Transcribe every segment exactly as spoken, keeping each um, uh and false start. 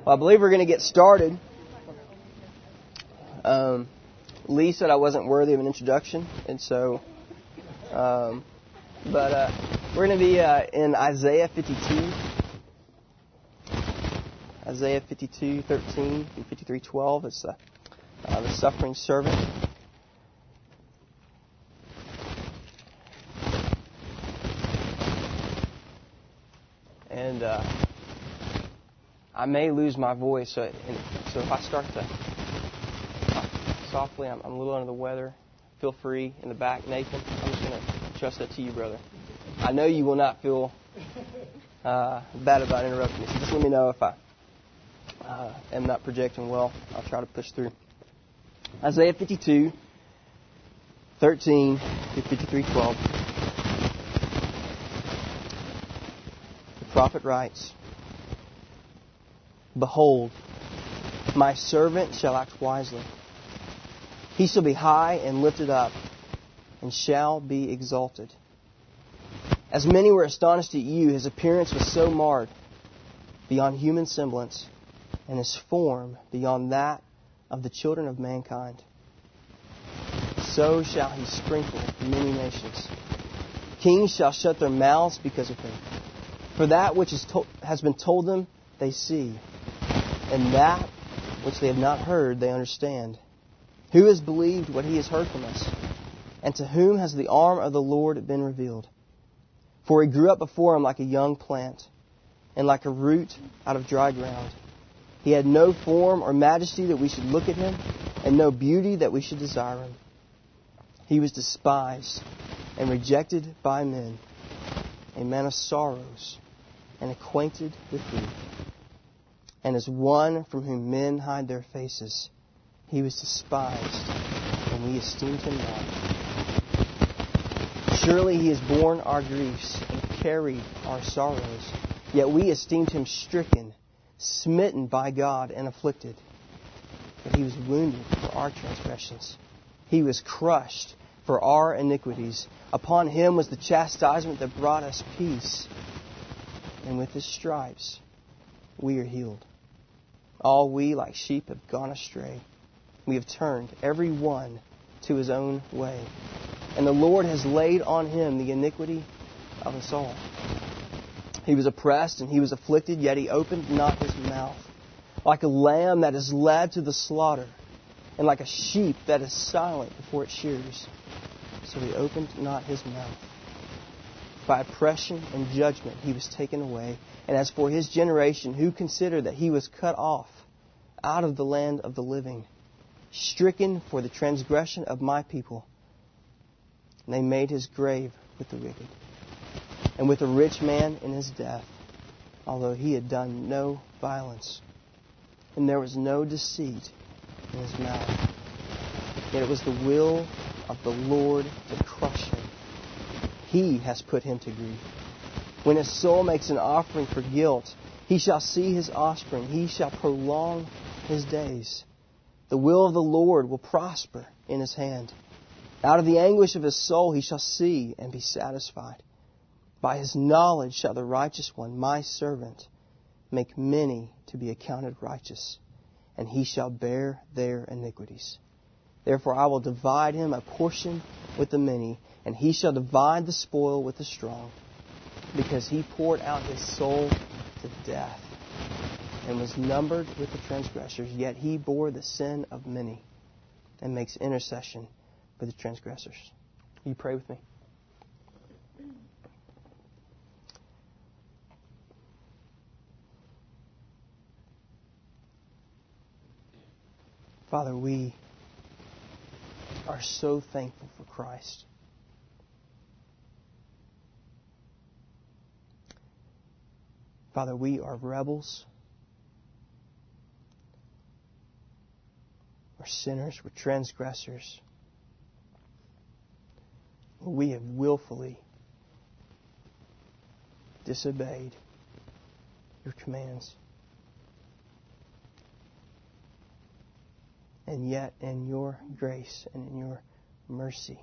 Well, I believe we're going to get started. Um, Lee said I wasn't worthy of an introduction, and so, um, but uh, we're going to be uh, in Isaiah fifty-two, Isaiah fifty-two thirteen and fifty-three twelve. It's uh, uh, the suffering servant. And uh, I may lose my voice, so, and, so if I start to talk softly, I'm, I'm a little under the weather. Feel free in the back, Nathan. I'm just going to trust that to you, brother. I know you will not feel uh, bad about interrupting me, so just let me know if I uh, am not projecting well. I'll try to push through. Isaiah fifty-two, thirteen to fifty-three twelve. The prophet writes, "Behold, my servant shall act wisely. He shall be high and lifted up, and shall be exalted. As many were astonished at you, his appearance was so marred, beyond human semblance, and his form beyond that of the children of mankind. So shall he sprinkle many nations. Kings shall shut their mouths because of him. For that which is to- has been told them, they see, and that which they have not heard, they understand. Who has believed what he has heard from us? And to whom has the arm of the Lord been revealed? For he grew up before him like a young plant, and like a root out of dry ground. He had no form or majesty that we should look at him, and no beauty that we should desire him. He was despised and rejected by men, a man of sorrows, and acquainted with grief. And as one from whom men hide their faces, he was despised, and we esteemed him not. Surely he has borne our griefs and carried our sorrows. Yet we esteemed him stricken, smitten by God, and afflicted. But he was wounded for our transgressions. He was crushed for our iniquities. Upon him was the chastisement that brought us peace. And with his stripes we are healed. All we like sheep have gone astray. We have turned every one to his own way. And the Lord has laid on him the iniquity of us all. He was oppressed and he was afflicted, yet he opened not his mouth. Like a lamb that is led to the slaughter, and like a sheep that is silent before its shearers, so he opened not his mouth. By oppression and judgment he was taken away. And as for his generation, who considered that he was cut off out of the land of the living, stricken for the transgression of my people. And they made his grave with the wicked, and with a rich man in his death, although he had done no violence, and there was no deceit in his mouth. Yet it was the will of the Lord to crush him. He has put him to grief. When his soul makes an offering for guilt, he shall see his offspring. He shall prolong his days. The will of the Lord will prosper in his hand. Out of the anguish of his soul he shall see and be satisfied. By his knowledge shall the righteous one, my servant, make many to be accounted righteous, and he shall bear their iniquities. Therefore I will divide him a portion with the many, and he shall divide the spoil with the strong, because he poured out his soul to death, and was numbered with the transgressors. Yet he bore the sin of many, and makes intercession for the transgressors." Will you pray with me? Father, we are so thankful for Christ. Father, we are rebels. We're sinners. We're transgressors. We have willfully disobeyed your commands. And yet, in your grace and in your mercy,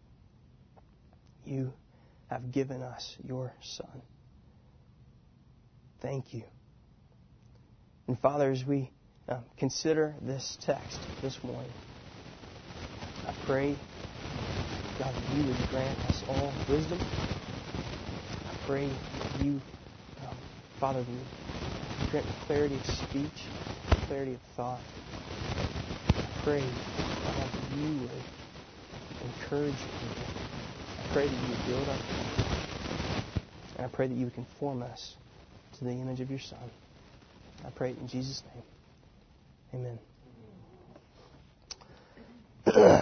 you have given us your Son. Thank you. And Father, as we uh, consider this text this morning, I pray, God, that you would grant us all wisdom. I pray that you, um, Father, would grant clarity of speech, clarity of thought. I pray, God, that you would encourage people. I pray that you would build our faith. And I pray that you would conform us to the image of your Son. I pray it in Jesus' name. Amen.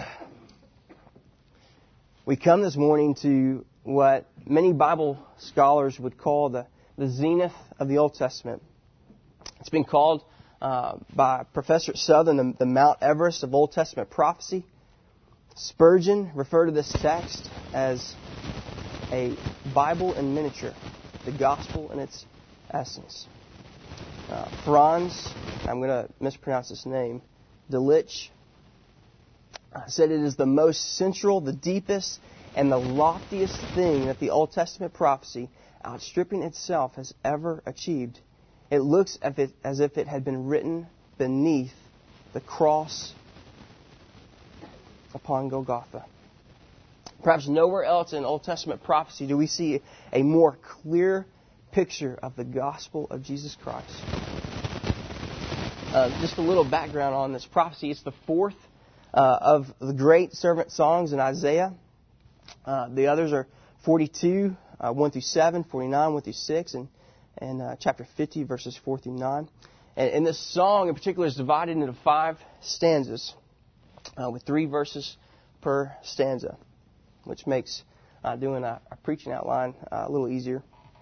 We come this morning to what many Bible scholars would call the, the zenith of the Old Testament. It's been called uh, by Professor Southern the, the Mount Everest of Old Testament prophecy. Spurgeon referred to this text as a Bible in miniature, the gospel in its essence. Uh, Franz, I'm going to mispronounce his name, Delitzsch, uh, said it is the most central, the deepest, and the loftiest thing that the Old Testament prophecy, outstripping itself, has ever achieved. It looks as if it, as if it had been written beneath the cross upon Golgotha. Perhaps nowhere else in Old Testament prophecy do we see a more clear picture of the gospel of Jesus Christ. Uh, just a little background on this prophecy. It's the fourth uh, of the great servant songs in Isaiah. Uh, the others are forty-two, uh, one through seven, forty-nine, one through six, and, and uh, chapter fifty, verses four through nine. And, and this song in particular is divided into five stanzas uh, with three verses per stanza, which makes uh, doing a, a preaching outline uh, a little easier.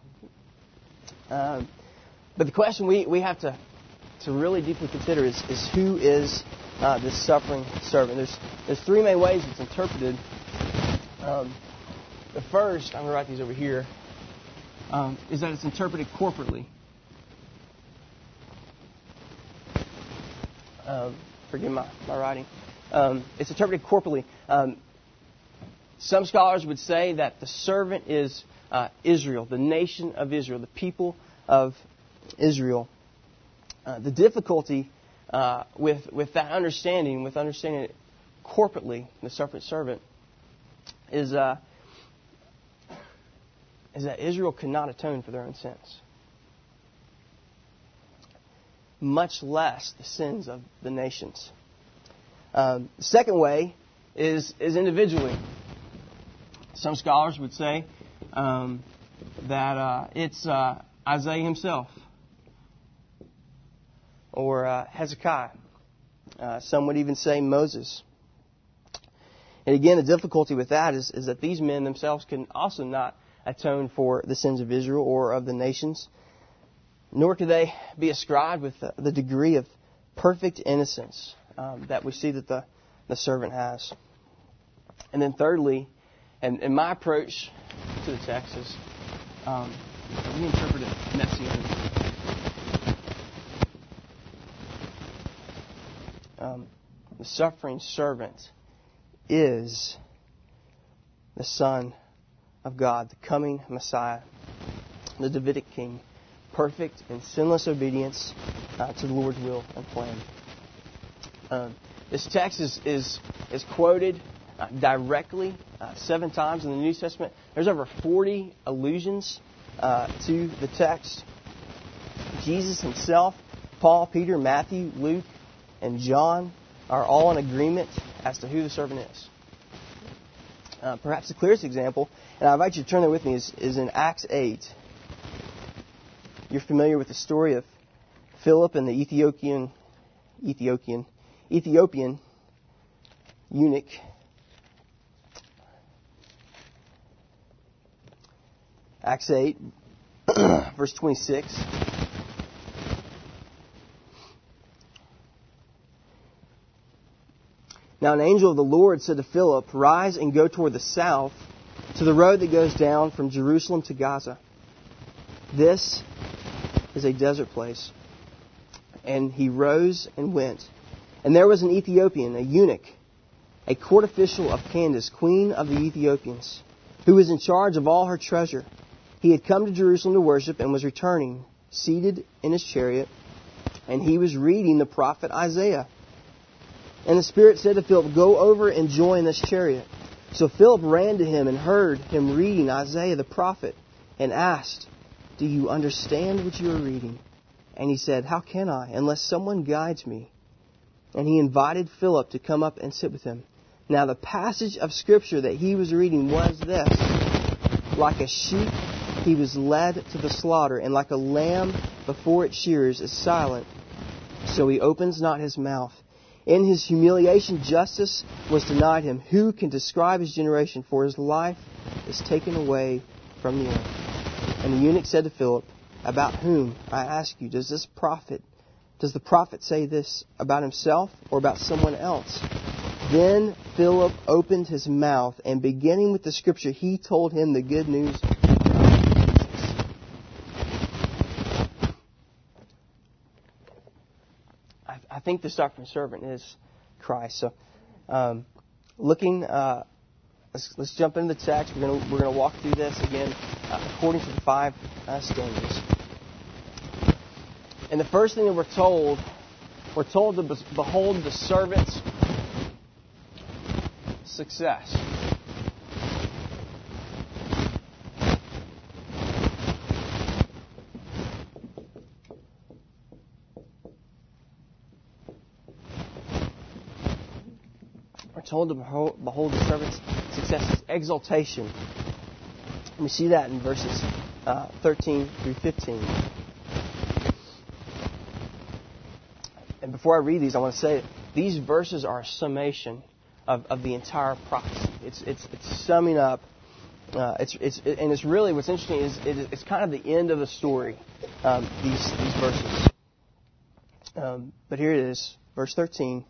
Um, but the question we, we have to, to really deeply consider is, is who is uh, this suffering servant? There's there's three main ways it's interpreted. Um, the first, I'm going to write these over here, um, is that it's interpreted corporately. Um, forgive my, my writing. Um, it's interpreted corporately. Um, some scholars would say that the servant is uh, Israel, the nation of Israel, the people of Israel. Uh, the difficulty uh, with with that understanding, with understanding it corporately, the suffering servant, is uh, is that Israel cannot atone for their own sins, much less the sins of the nations. Um, the second way is is individually. Some scholars would say um, that uh, it's uh, Isaiah himself or uh, Hezekiah. Uh, some would even say Moses. And again, the difficulty with that is, is that these men themselves can also not atone for the sins of Israel or of the nations, nor could they be ascribed with the, the degree of perfect innocence um, that we see that the, the servant has. And then thirdly, and, and my approach to the text is um, we interpret it messianically. Um, the suffering servant is the Son of God, the coming Messiah, the Davidic King, perfect in sinless obedience uh, to the Lord's will and plan. Um, this text is is, is quoted uh, directly uh, seven times in the New Testament. There's over forty allusions uh, to the text. Jesus himself, Paul, Peter, Matthew, Luke, and John are all in agreement as to who the servant is. Uh, perhaps the clearest example, and I invite you to turn there with me, is, is in Acts eight. You're familiar with the story of Philip and the Ethiopian, Ethiopian, Ethiopian eunuch. Acts eight, verse twenty-six. Now an angel of the Lord said to Philip, "Rise and go toward the south to the road that goes down from Jerusalem to Gaza. This is a desert place." And he rose and went. And there was an Ethiopian, a eunuch, a court official of Candace, queen of the Ethiopians, who was in charge of all her treasure. He had come to Jerusalem to worship and was returning, seated in his chariot, and he was reading the prophet Isaiah. And the Spirit said to Philip, "Go over and join this chariot." So Philip ran to him and heard him reading Isaiah the prophet and asked, "Do you understand what you are reading?" And he said, "How can I, unless someone guides me?" And he invited Philip to come up and sit with him. Now the passage of Scripture that he was reading was this: "Like a sheep he was led to the slaughter, and like a lamb before its shearers is silent, so he opens not his mouth. In his humiliation justice was denied him. Who can describe his generation? For his life is taken away from the earth." And the eunuch said to Philip, "About whom, I ask you, does this prophet, does the prophet say this about himself or about someone else?" Then Philip opened his mouth, and beginning with the Scripture, he told him the good news of Jesus. I, I think the suffering servant is Christ. So, um, looking, uh, let's, let's jump into the text. We're going we're going to walk through this again uh, according to the five uh, stanzas. And the first thing that we're told, we're told to behold the servant's success. We're told to behold, behold the servant's success, his exaltation. And we see that in verses uh, thirteen through fifteen. And before I read these, I want to say that these verses are a summation of, of the entire prophecy. It's it's it's summing up. Uh, it's it's it, and it's really what's interesting is it, it's kind of the end of the story. Um, these these verses. Um, but here it is, verse thirteen.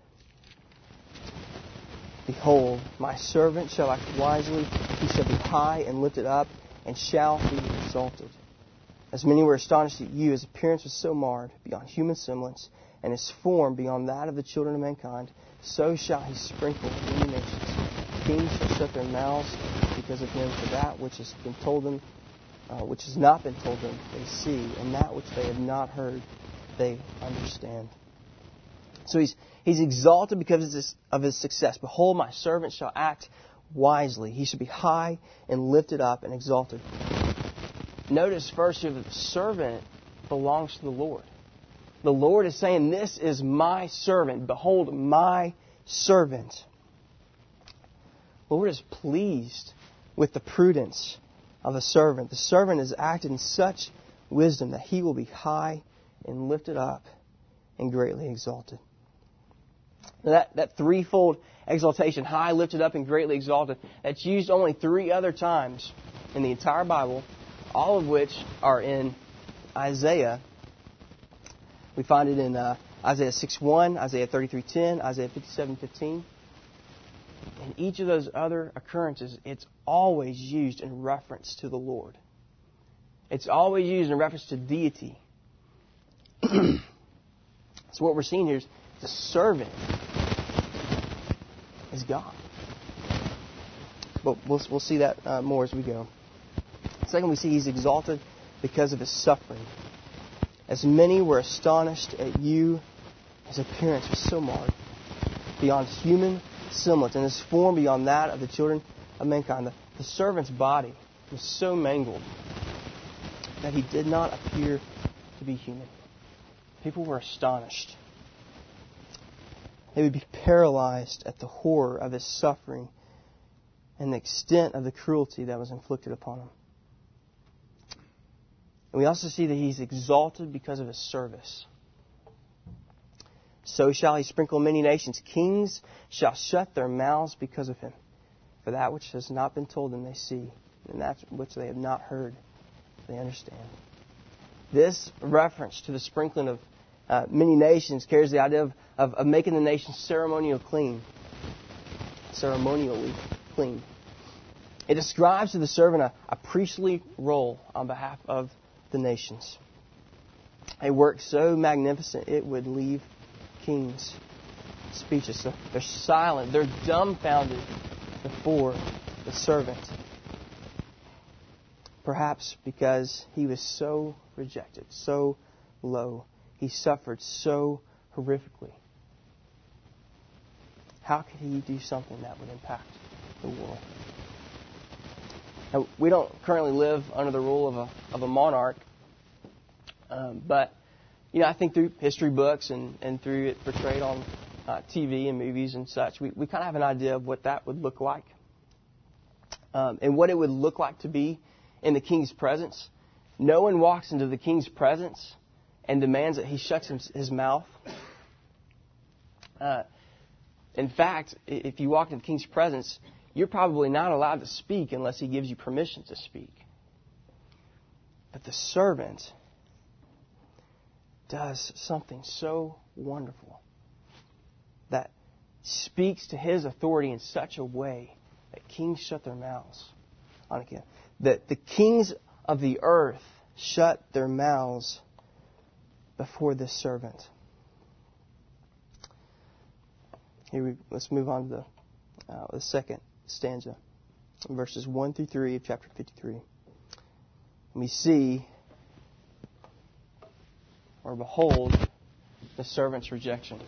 "Behold, my servant shall act wisely; he shall be high and lifted up, and shall be exalted. As many were astonished at you, his appearance was so marred beyond human semblance, and his form beyond that of the children of mankind. So shall he sprinkle many nations. Kings shall shut their mouths because of him, for that which has been told them, uh, which has not been told them, they see, and that which they have not heard, they understand." So he's he's exalted because of his, of his success. "Behold, my servant shall act wisely; he shall be high and lifted up and exalted." Notice first here that the servant belongs to the Lord. The Lord is saying, "This is my servant. Behold, my servant." The Lord is pleased with the prudence of the servant. The servant has acted in such wisdom that he will be high and lifted up and greatly exalted. Now that, that threefold exaltation, high, lifted up, and greatly exalted, that's used only three other times in the entire Bible, all of which are in Isaiah. We find it in uh, Isaiah six one, Isaiah thirty-three ten, Isaiah fifty-seven fifteen. In each of those other occurrences, it's always used in reference to the Lord. It's always used in reference to deity. So what we're seeing here is the servant is God. But we'll, we'll see that uh, more as we go. Second, we see he's exalted because of his suffering. As many were astonished at you, his appearance was so marred beyond human semblance, and his form beyond that of the children of mankind. The, the servant's body was so mangled that he did not appear to be human. People were astonished. They would be paralyzed at the horror of his suffering and the extent of the cruelty that was inflicted upon him. And we also see that he's exalted because of his service. "So shall he sprinkle many nations. Kings shall shut their mouths because of him. For that which has not been told them they see, and that which they have not heard they understand." This reference to the sprinkling of uh, many nations carries the idea of, of, of making the nation ceremonial clean. Ceremonially clean. It describes to the servant a, a priestly role on behalf of the nations. A work so magnificent it would leave kings speechless. So they're silent. They're dumbfounded before the servant. Perhaps because he was so rejected, so low. he suffered so horrifically. How could he do something that would impact the world? Now, we don't currently live under the rule of a of a monarch, um, but you know, I think through history books and, and through it portrayed on uh, T V and movies and such, we, we kind of have an idea of what that would look like, um, and what it would look like to be in the king's presence. No one walks into the king's presence and demands that he shuts his, his mouth. Uh, in fact, if you walk into the king's presence, you're probably not allowed to speak unless he gives you permission to speak. But the servant does something so wonderful that speaks to his authority in such a way that kings shut their mouths on him. That the kings of the earth shut their mouths before this servant. Here we, let's move on to the, uh, the second stanza, verses one through three of chapter fifty-three. And we see, or behold, the servant's rejection.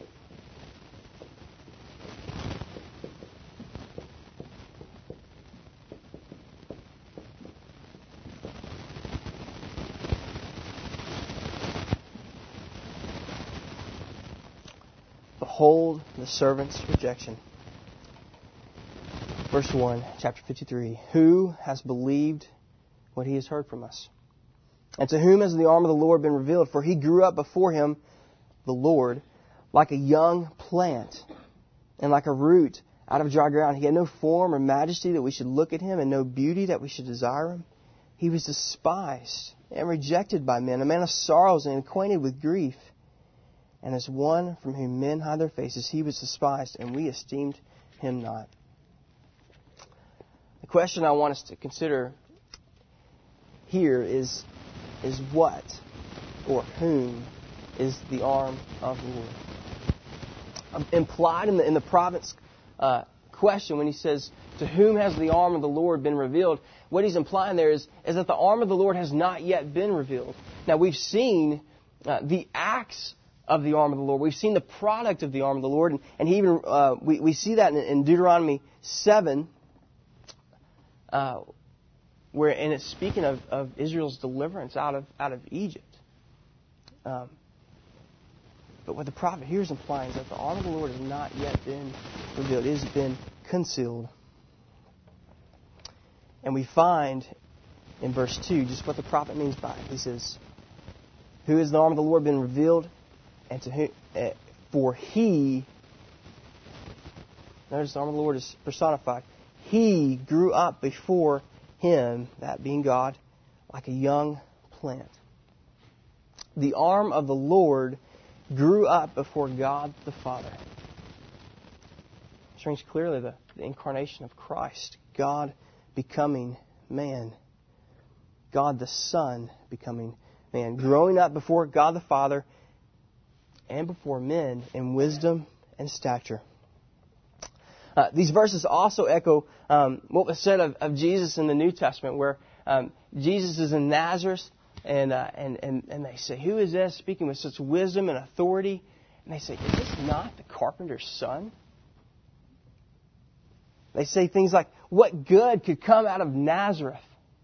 Behold the servant's rejection. Verse one, chapter fifty-three. Who has believed what he has heard from us? And to whom has the arm of the Lord been revealed? For he grew up before him, the Lord, like a young plant, and like a root out of dry ground. He had no form or majesty that we should look at him, and no beauty that we should desire him. He was despised and rejected by men, a man of sorrows and acquainted with grief. And as one from whom men hide their faces, he was despised, and we esteemed him not. The question I want us to consider here is, is what or whom is the arm of the Lord? Um, implied in the, in the prophet's uh, question when he says, to whom has the arm of the Lord been revealed? What he's implying there is, is that the arm of the Lord has not yet been revealed. Now, we've seen uh, the acts of the arm of the Lord. We've seen the product of the arm of the Lord. And, and he even uh, we, we see that in, in Deuteronomy seven, uh, where and it's speaking of, of Israel's deliverance out of out of Egypt. Um, but what the prophet here is implying is that the arm of the Lord has not yet been revealed. It has been concealed. And we find in verse two just what the prophet means by it. He says, who has the arm of the Lord been revealed? And to whom, uh, for he, notice the arm of the Lord is personified. He grew up before him, that being God, like a young plant. The arm of the Lord grew up before God the Father. It shows clearly the, the incarnation of Christ, God becoming man, God the Son becoming man, growing up before God the Father and before men in wisdom and stature. Uh, these verses also echo um, what was said of, of Jesus in the New Testament, where um, Jesus is in Nazareth, and, uh, and and and they say, "Who is this speaking with such wisdom and authority?" And they say, "Is this not the carpenter's son?" They say things like, "What good could come out of Nazareth?"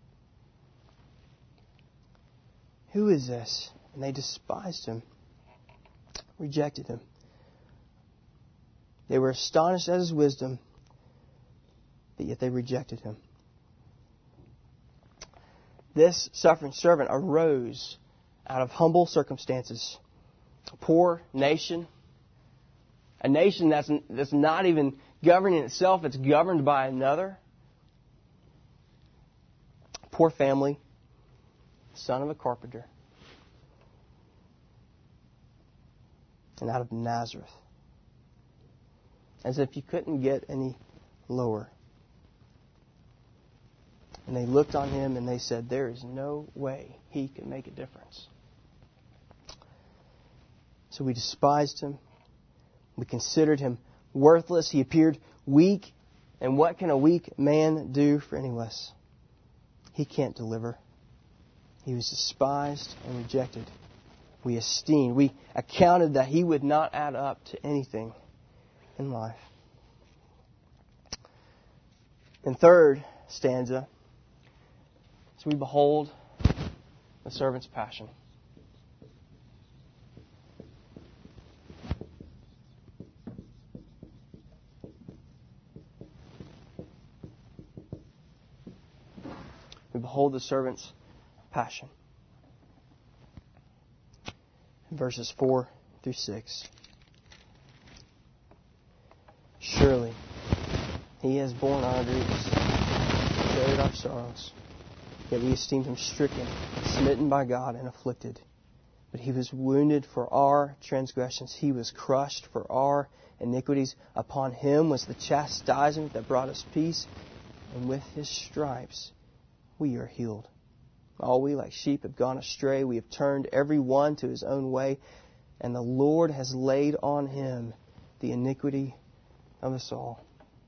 Who is this? And they despised him, rejected him. They were astonished at his wisdom, but yet they rejected him. This suffering servant arose out of humble circumstances. A poor nation, a nation that's, that's not even governing itself, it's governed by another. A poor family, son of a carpenter. And out of Nazareth. As if you couldn't get any lower. And they looked on him and they said, there is no way he can make a difference. So we despised him. We considered him worthless. He appeared weak. And what can a weak man do for any less? He can't deliver. He was despised and rejected. We we esteemed. We accounted that He would not add up to anything in life. And third stanza, as we behold the servant's passion. We behold the servant's passion. Verses four through six. Surely He has borne our griefs, carried our sorrows. Yet we esteemed Him stricken, smitten by God, and afflicted. But He was wounded for our transgressions. He was crushed for our iniquities. Upon Him was the chastisement that brought us peace. And with His stripes we are healed. All we like sheep have gone astray. We have turned every one to his own way. And the Lord has laid on Him the iniquity of us all.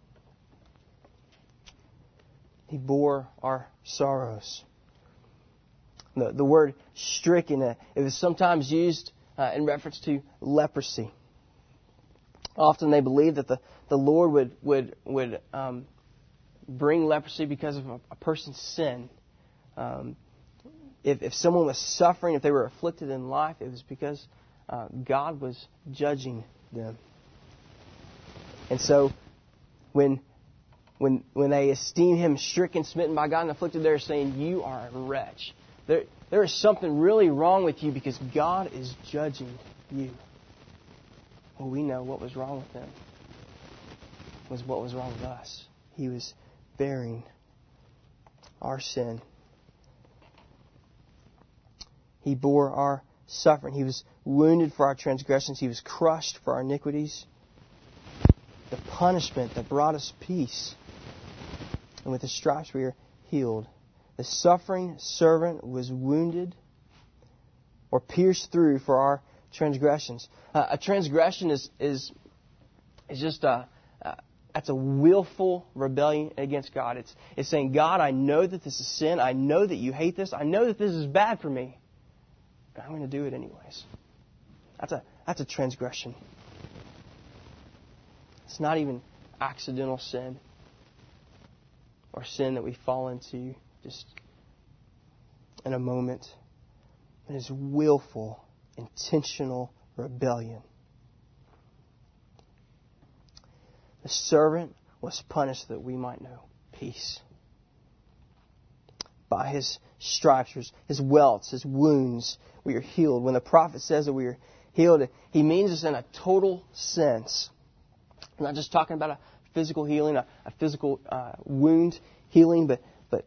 He bore our sorrows. The, the word stricken, uh, it was sometimes used uh, in reference to leprosy. Often they believed that the, the Lord would, would, would um, bring leprosy because of a, a person's sin. Um, if, if someone was suffering, if they were afflicted in life, it was because uh, God was judging them. And so when When when they esteem Him stricken, smitten by God, and afflicted, they're saying, you are a wretch. There, there is something really wrong with you because God is judging you. Well, we know what was wrong with them was what was wrong with us. He was bearing our sin. He bore our suffering. He was wounded for our transgressions. He was crushed for our iniquities. The punishment that brought us peace. And with His stripes we are healed. The suffering servant was wounded or pierced through for our transgressions. Uh, a transgression is is is just a uh, that's a willful rebellion against God. It's it's saying, God, I know that this is sin. I know that you hate this. I know that this is bad for me. But I'm going to do it anyways. That's a that's a transgression. It's not even accidental sin or sin that we fall into just in a moment. It is willful, intentional rebellion. The servant was punished that we might know peace. By His stripes, His welts, His wounds, we are healed. When the prophet says that we are healed, he means this in a total sense. I'm not just talking about a physical healing, a, a physical uh, wound healing, but but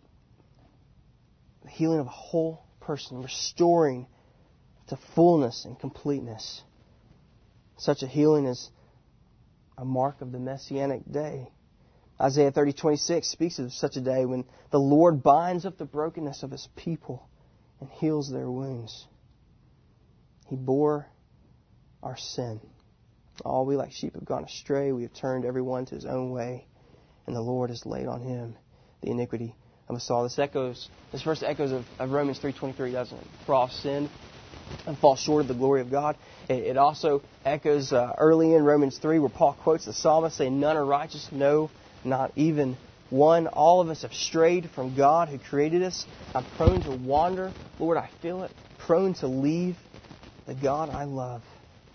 the healing of a whole person, restoring to fullness and completeness. Such a healing is a mark of the Messianic day. Isaiah thirty twenty-six speaks of such a day when the Lord binds up the brokenness of His people and heals their wounds. He bore our sin. All we like sheep have gone astray. We have turned every one to his own way. And the Lord has laid on Him the iniquity of us all. This echoes, this verse echoes of, of Romans three twenty-three, doesn't it? For all sin and fall short of the glory of God. It, it also echoes uh, early in Romans three where Paul quotes the psalmist saying, none are righteous, no, not even one. All of us have strayed from God who created us. I'm prone to wander. Lord, I feel it. Prone to leave the God I love.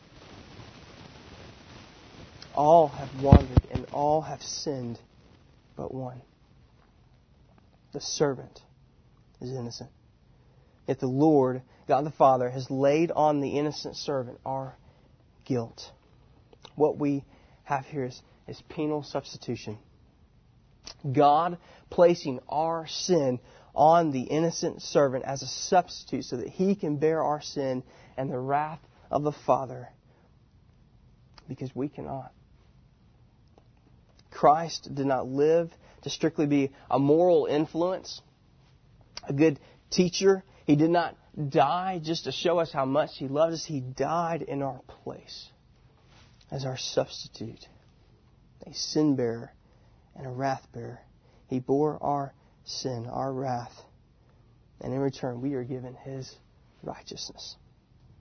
All have wandered and all have sinned but one. The servant is innocent. Yet the Lord, God the Father, has laid on the innocent servant our guilt. What we have here is, is penal substitution. God placing our sin on the innocent servant as a substitute so that He can bear our sin and the wrath of the Father because we cannot. Christ did not live to strictly be a moral influence, a good teacher. He did not die just to show us how much He loved us. He died in our place as our substitute, a sin bearer and a wrath bearer. He bore our sin, our wrath, and in return we are given His righteousness.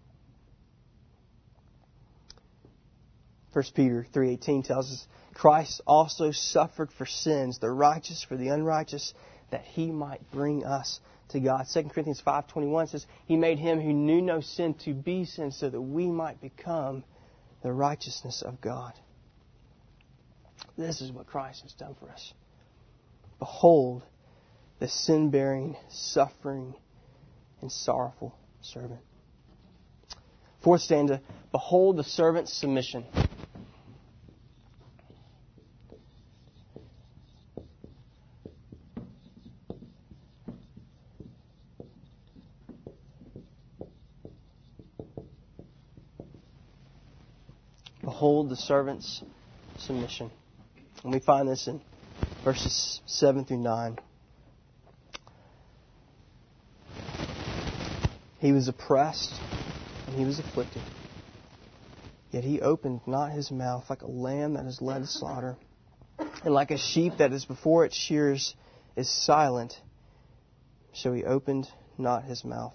First Peter three eighteen tells us, Christ also suffered for sins, the righteous for the unrighteous, that He might bring us to God. Second Corinthians five twenty-one says, He made Him who knew no sin to be sin so that we might become the righteousness of God. This is what Christ has done for us. Behold, the sin-bearing, suffering, and sorrowful servant. Fourth stanza, behold the servant's submission. Behold the servant's submission. And we find this in verses seven through nine. He was oppressed and he was afflicted. Yet he opened not his mouth, like a lamb that is led to slaughter, and like a sheep that is before its shearers is silent, so he opened not his mouth.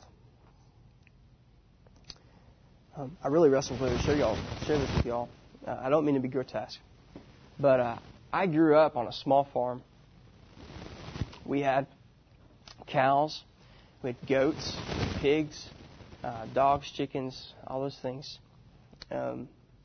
Um, I really wrestled with it to show y'all, share this with y'all. Uh, I don't mean to be grotesque, but uh, I grew up on a small farm. We had cows, we had goats, pigs, uh, dogs, chickens, all those things. Um,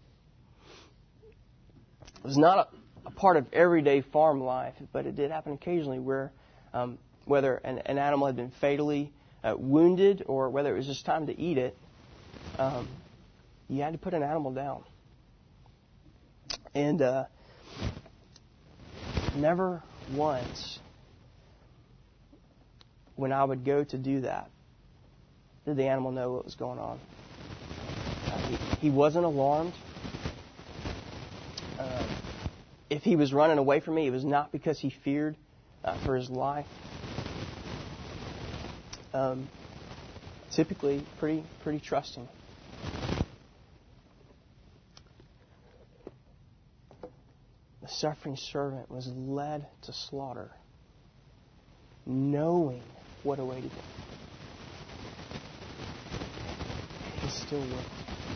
it was not a, a part of everyday farm life, but it did happen occasionally where um, whether an, an animal had been fatally uh, wounded or whether it was just time to eat it, um, you had to put an animal down. And uh, never once when I would go to do that did the animal know what was going on. Uh, he, he wasn't alarmed. Uh, if he was running away from me, it was not because he feared uh, for his life. Um, typically, pretty pretty trusting. The suffering servant was led to slaughter, knowing what awaited him. He still lived.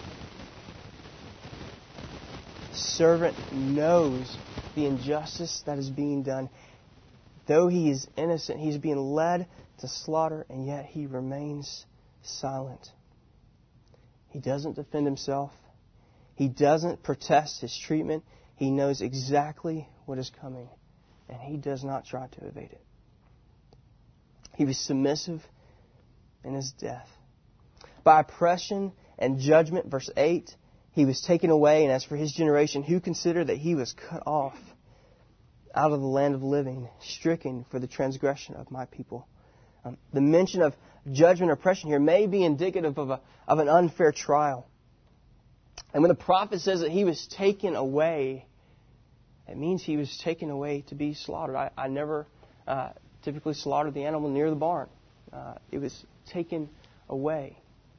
The servant knows the injustice that is being done. Though he is innocent, he's being led to slaughter, and yet he remains silent. He doesn't defend himself. He doesn't protest his treatment. He knows exactly what is coming, and he does not try to evade it. He was submissive in his death. By oppression and judgment, verse eight, he was taken away, and as for his generation, who considered that he was cut off out of the land of living, stricken for the transgression of my people. Um, the mention of judgment or oppression here may be indicative of, a, of an unfair trial. And when the prophet says that he was taken away, it means he was taken away to be slaughtered. I, I never uh, typically slaughtered the animal near the barn. Uh, it was taken away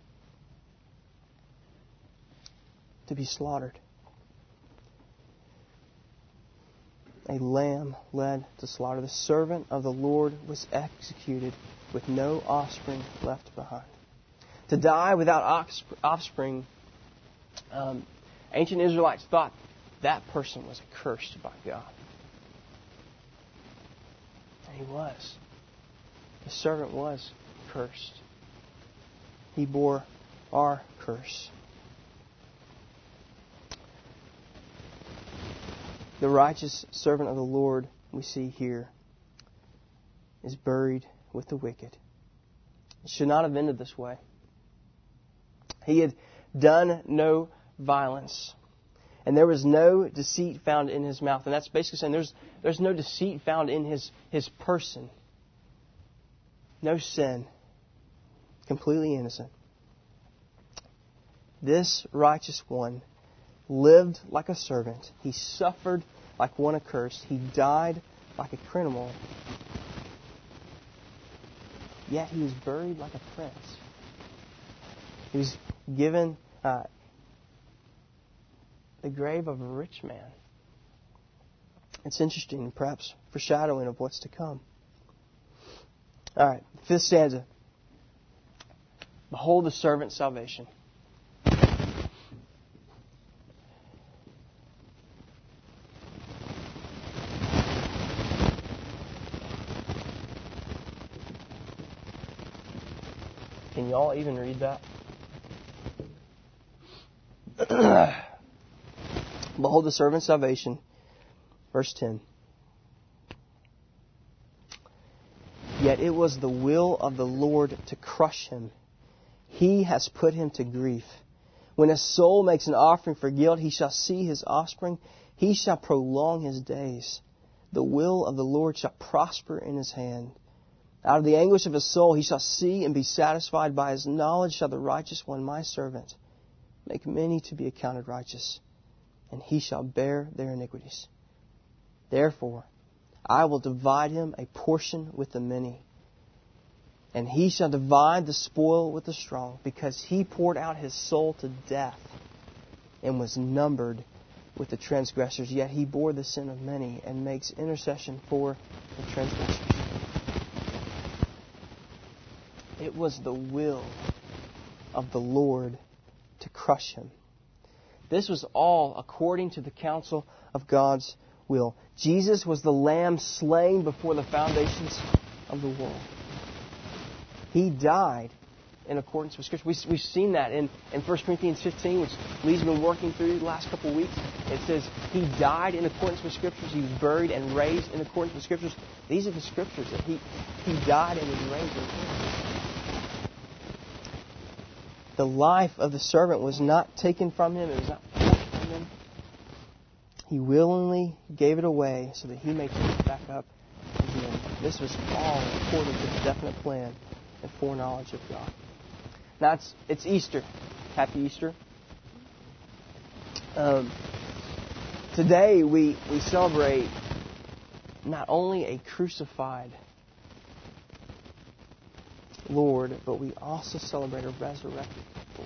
to be slaughtered. A lamb led to slaughter. The servant of the Lord was executed with no offspring left behind. To die without offspring, um, ancient Israelites thought that person was accursed by God. And he was. The servant was cursed. He bore our curse. The righteous servant of the Lord, we see here, is buried with the wicked. It should not have ended this way. He had done no violence, and there was no deceit found in his mouth. And that's basically saying there's there's no deceit found in his, his person. No sin. Completely innocent. This righteous one lived like a servant. He suffered like one accursed. He died like a criminal. Yet he was buried like a prince. He was given uh, the grave of a rich man. It's interesting, perhaps foreshadowing of what's to come. All right, fifth stanza. Behold the servant's salvation. Can y'all even read that? Behold the servant's salvation. Verse ten. Yet it was the will of the Lord to crush him. He has put him to grief. When a soul makes an offering for guilt, he shall see his offspring. He shall prolong his days. The will of the Lord shall prosper in his hand. Out of the anguish of his soul he shall see and be satisfied. By his knowledge shall the righteous one, my servant, make many to be accounted righteous, and he shall bear their iniquities. Therefore, I will divide him a portion with the many, and he shall divide the spoil with the strong, because he poured out his soul to death and was numbered with the transgressors. Yet he bore the sin of many and makes intercession for the transgressors. It was the will of the Lord to crush him. This was all according to the counsel of God's will. Jesus was the Lamb slain before the foundations of the world. He died in accordance with Scripture. We, we've seen that in, in First Corinthians fifteen, which Lee's been working through the last couple of weeks. It says he died in accordance with Scriptures. He was buried and raised in accordance with Scriptures. These are the Scriptures that he, he died and was raised in. The life of the servant was not taken from him. It was not plucked from him. He willingly gave it away so that he may take it back up again. This was all according to the definite plan and foreknowledge of God. Now, it's, it's Easter. Happy Easter. Um, today, we, we celebrate not only a crucified Lord, but we also celebrate a resurrected Lord.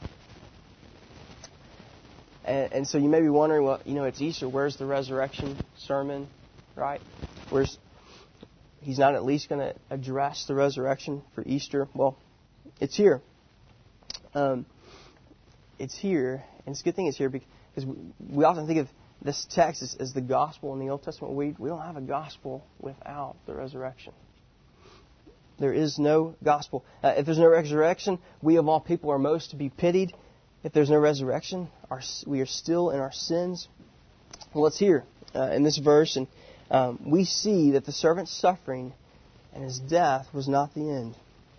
And, and so you may be wondering, well, you know, it's Easter. Where's the resurrection sermon, right? Where's he's not at least going to address the resurrection for Easter? Well, it's here. Um, it's here, and it's a good thing it's here because we, we often think of this text as, as the gospel in the Old Testament. We we don't have a gospel without the resurrection. There is no gospel. Uh, if there's no resurrection, we of all people are most to be pitied. If there's no resurrection, our, we are still in our sins. Well, let's hear uh, in this verse, and um, we see that the servant's suffering and his death was not the end.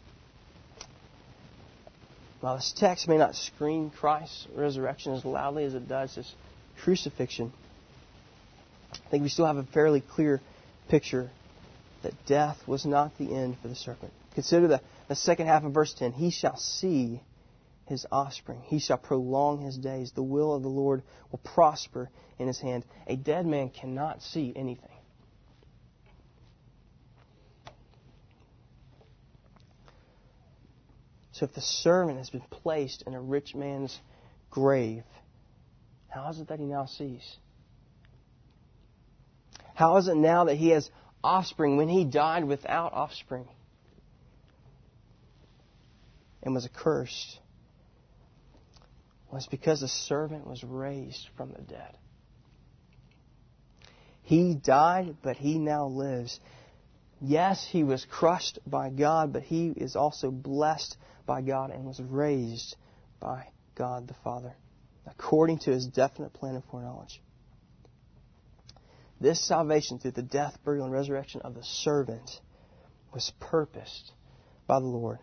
While this text may not scream Christ's resurrection as loudly as it does his crucifixion, I think we still have a fairly clear picture that death was not the end for the serpent. Consider the, the second half of verse ten. He shall see his offspring. He shall prolong his days. The will of the Lord will prosper in his hand. A dead man cannot see anything. So if the servant has been placed in a rich man's grave, how is it that he now sees? How is it now that he has offspring when he died without offspring and was accursed? Well, it's because the servant was raised from the dead. He died, but he now lives. Yes, he was crushed by God, but he is also blessed by God and was raised by God the Father, according to his definite plan and foreknowledge. This salvation through the death, burial, and resurrection of the servant was purposed by the Lord.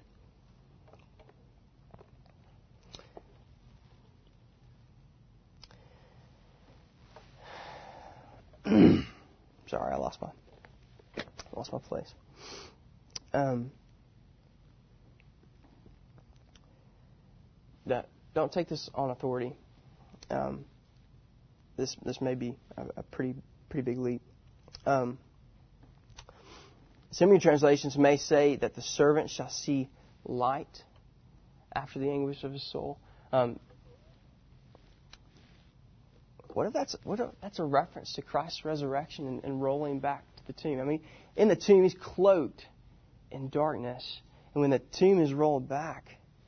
Sorry, I lost my lost my place. Um, that, don't take this on authority. Um, this this may be a, a pretty pretty big leap. Um, some of your translations may say that the servant shall see light after the anguish of his soul. Um, what if that's what if that's a reference to Christ's resurrection and, and rolling back to the tomb? I mean, in the tomb he's cloaked in darkness, and when the tomb is rolled back,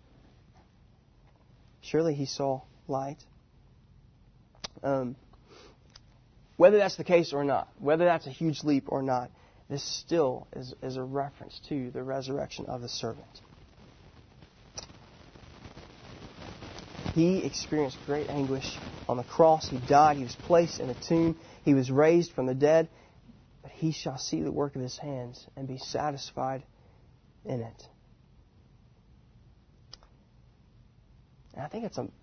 surely he saw light. Um, whether that's the case or not, whether that's a huge leap or not, this still is, is a reference to the resurrection of the servant. He experienced great anguish on the cross. He died. He was placed in a tomb. He was raised from the dead. But he shall see the work of his hands and be satisfied in it. And I think it's a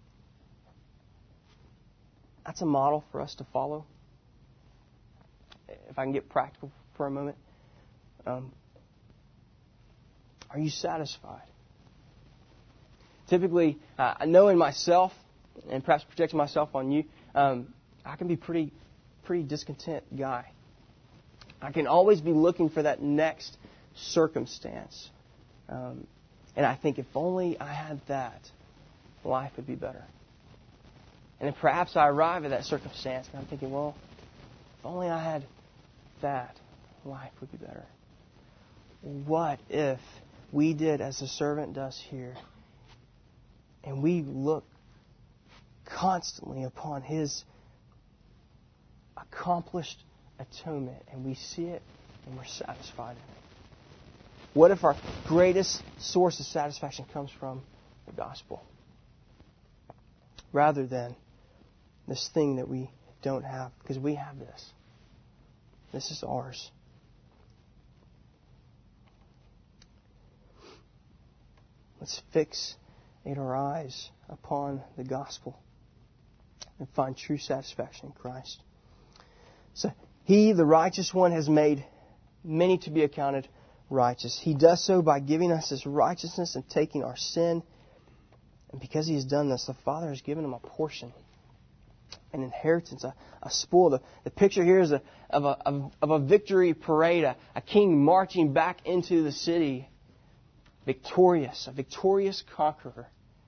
that's a model for us to follow. If I can get practical for a moment. Um, are you satisfied? Typically, uh, knowing myself and perhaps projecting myself on you, um, I can be pretty, pretty discontent guy. I can always be looking for that next circumstance. Um, and I think if only I had that, life would be better. And then perhaps I arrive at that circumstance and I'm thinking, well, if only I had that, life would be better. What if we did as the servant does here, and we look constantly upon His accomplished atonement, and we see it, and we're satisfied in it? What if our greatest source of satisfaction comes from the gospel, rather than this thing that we don't have? Because we have this. This is ours. Let's fix our eyes upon the gospel and find true satisfaction in Christ. So, He, the righteous one, has made many to be accounted righteous. He does so by giving us His righteousness and taking our sin. And because He has done this, the Father has given Him a portion, an inheritance, a, a spoil. The, the picture here is a, of, a, of, of a victory parade, a, a king marching back into the city, victorious, a victorious conqueror,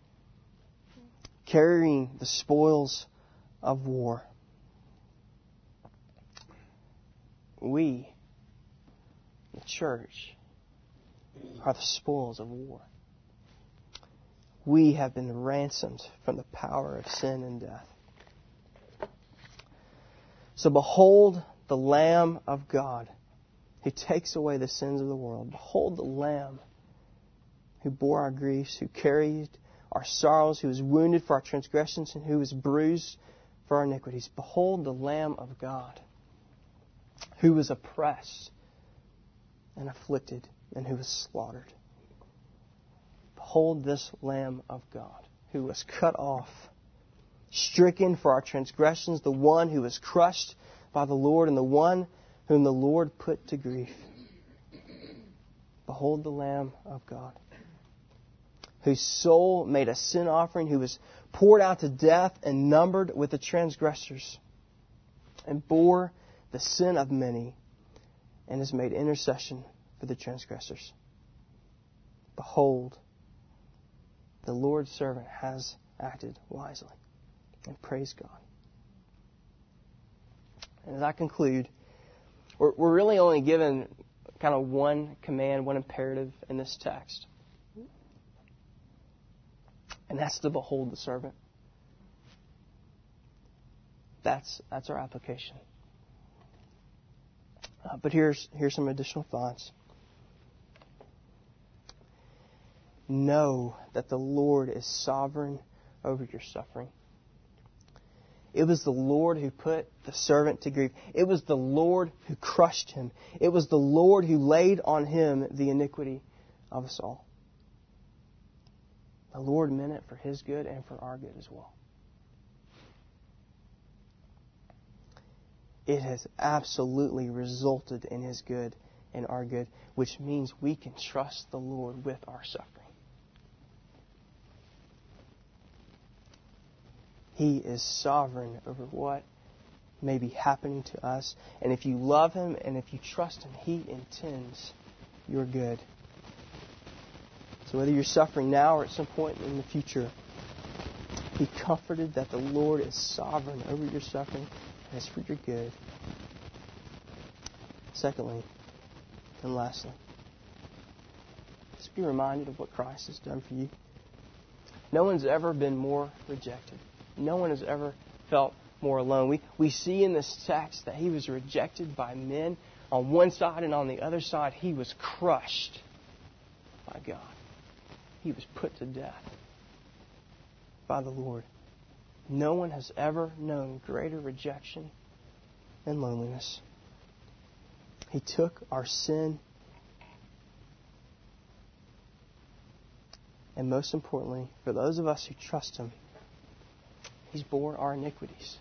carrying the spoils of war. We, the church, are the spoils of war. We have been ransomed from the power of sin and death. So behold the Lamb of God who takes away the sins of the world. Behold the Lamb who bore our griefs, who carried our sorrows, who was wounded for our transgressions, and who was bruised for our iniquities. Behold the Lamb of God who was oppressed and afflicted and who was slaughtered. Behold this Lamb of God who was cut off, stricken for our transgressions, the one who was crushed by the Lord, and the one whom the Lord put to grief. Behold the Lamb of God, whose soul made a sin offering, who was poured out to death and numbered with the transgressors, and bore the sin of many, and has made intercession for the transgressors. Behold, the Lord's servant has acted wisely. And praise God. And as I conclude, we're, we're really only given kind of one command, one imperative in this text. And that's to behold the servant. That's that's our application. Uh, but here's here's some additional thoughts. Know that the Lord is sovereign over your suffering. It was the Lord who put the servant to grief. It was the Lord who crushed him. It was the Lord who laid on him the iniquity of us all. The Lord meant it for His good and for our good as well. It has absolutely resulted in His good and our good, which means we can trust the Lord with our suffering. He is sovereign over what may be happening to us. And if you love Him and if you trust Him, He intends your good. So whether you're suffering now or at some point in the future, be comforted that the Lord is sovereign over your suffering and is for your good. Secondly, and lastly, just be reminded of what Christ has done for you. No one's ever been more rejected. No one has ever felt more alone. We we see in this text that He was rejected by men on one side, and on the other side He was crushed by God. He was put to death. by the Lord. No one has ever known greater rejection and loneliness. He took our sin, and most importantly, for those of us who trust Him, He's borne our iniquities.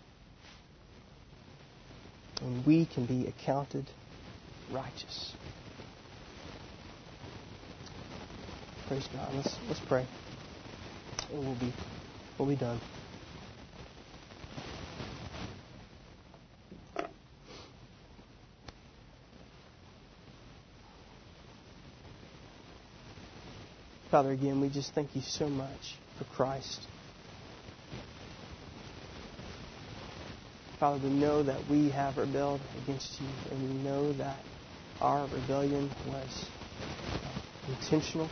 And we can be accounted righteous. Praise God. Let's let's pray. And we'll be we'll be done. Father, again, we just thank You so much for Christ. Father, we know that we have rebelled against You, and we know that our rebellion was intentional.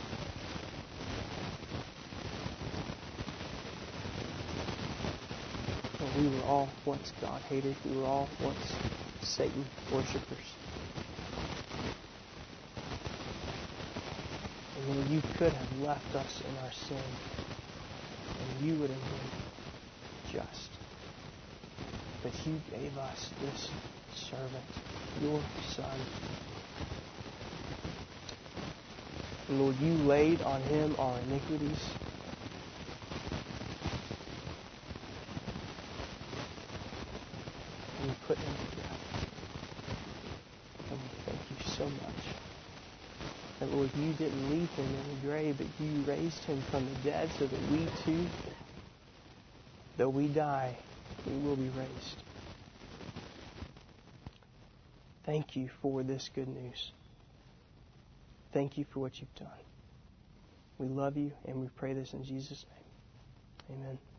And we were all once God haters. We were all once Satan worshipers. And Lord, You could have left us in our sin, and You would have been just. But You gave us this servant, Your Son. And Lord, You laid on Him our iniquities. And You put Him to death. And we thank You so much. And Lord, You didn't leave Him in the grave, but You raised Him from the dead so that we too, though we die, we will be raised. Thank You for this good news. Thank You for what You've done. We love You, and we pray this in Jesus' name. Amen.